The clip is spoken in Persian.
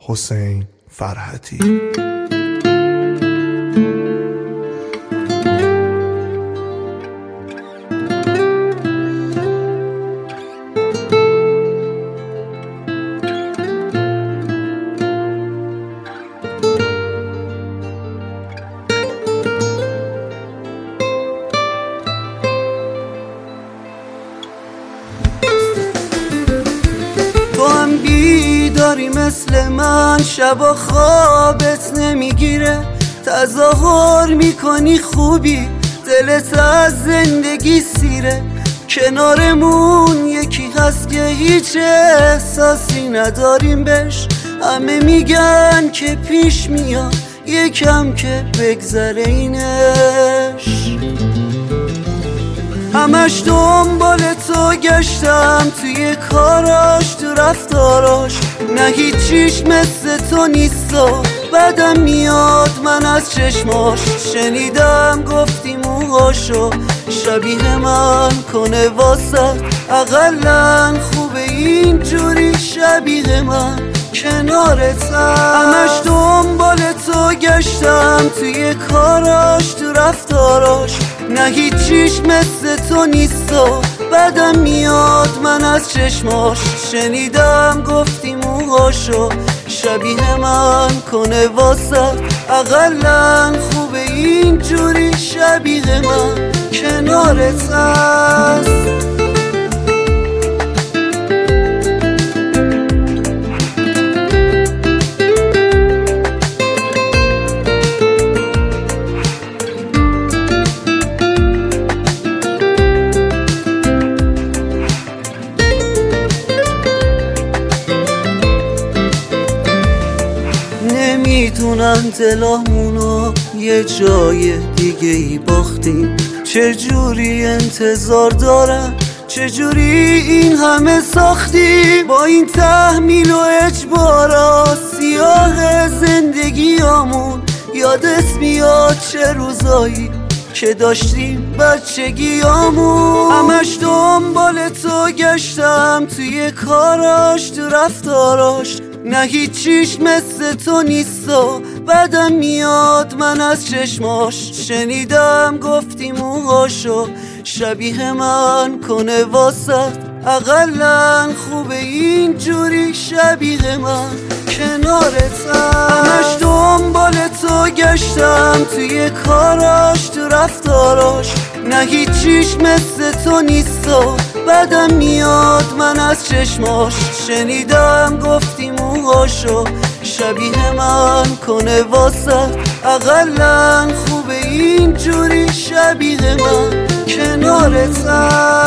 حسین فرحتی. بیداری مثل من، شبا خوابت نمیگیره، تظاهر میکنی خوبی، دلت از زندگی سیره. کنارمون یکی هست که هیچ احساسی نداریم بهش، همه میگن که پیش میاد یکم که بگذره اینش. همش دنبال تو گشتم، توی کاراش تو رفتاراش، نه هیچیش مثل تو نیست و بدم میاد من از چشماش. شنیدم گفتی موهاشو شبیه من کنه واسه، اقلن خوبه اینجوری شبیه من کنارتم. همش دنبال تو گشتم، توی کاراش تو رفتاراش، نه هیچیش مثل تو نیست و بدم میاد من از چشماش. شنیدم گفتی موهاشو شبیه من کنه واسه، اقلن خوبه اینجوری شبیه من کنارت هست. نمیدونم دلامونو یه جای دیگه ای باختیم، چجوری انتظار دارم، چجوری این همه ساختی. با این تحمیل و اجبارا سیاه زندگیامون، یادت میاد چه روزایی که داشتیم بچگیامون. همش دنبال تو گشتم، توی کاراش تو رفتاراش، نه هیچیش مثل تو نیست و بدم میاد من از چشماش. شنیدم گفتی موهاشو شبیه من کنه واسه، اقلن خوبه اینجوری شبیه من کنارتم. همش دنبال تو گشتم، توی کاراش تو رفتاراش، نه هیچیش مثل تو نیست و بدم میاد من از چشماش. شنیدم گفتی موهاشو شبیه من کنه واسه، اقلن خوبه اینجوری شبیه من کنارتم.